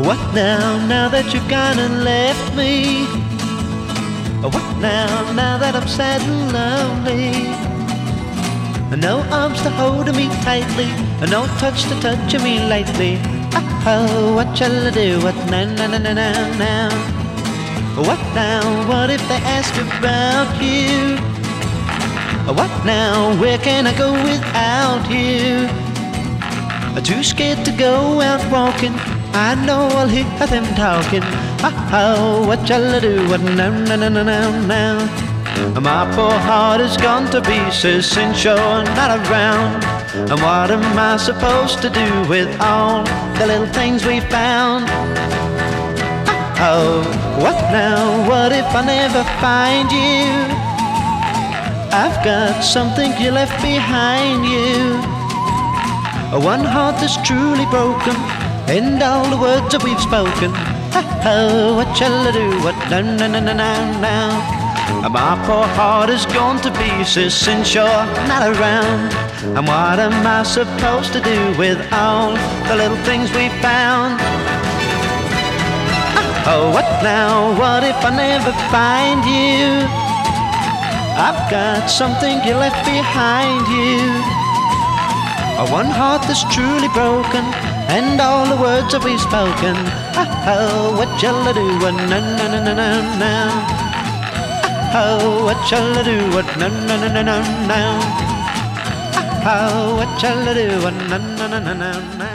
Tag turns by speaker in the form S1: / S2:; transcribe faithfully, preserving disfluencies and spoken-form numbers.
S1: What now, now that you've gone and left me? What now, now that I'm sad and lonely? No arms to hold me tightly, no touch to touch me lightly. Oh, what shall I do? What now, now, now, now, now, now? What now, what if they ask about you? What now, where can I go without you? Too scared to go out walking, I know I'll hear them talking. Oh, what shall I do? What now, now, now, now, now, now? My poor heart has gone to pieces since you're not around. And what am I supposed to do with all the little things we found? Oh, what now? What if I never find you? I've got something you left behind you. One heart that's truly broken, and all the words that we've spoken. Oh, what shall I do? What now, now, now, now, now, now? My poor heart has gone to pieces since you're not around. And what am I supposed to do with all the little things we found? Oh, what now? What if I never find you? I've got something you left behind you. One heart that's truly broken, and all the words that we've spoken. Oh, what shall I do? What now, now, now, now, now? Oh, what shall I do? What now, now, now, now, now? Oh, what shall I do? What now, now, now, now, now?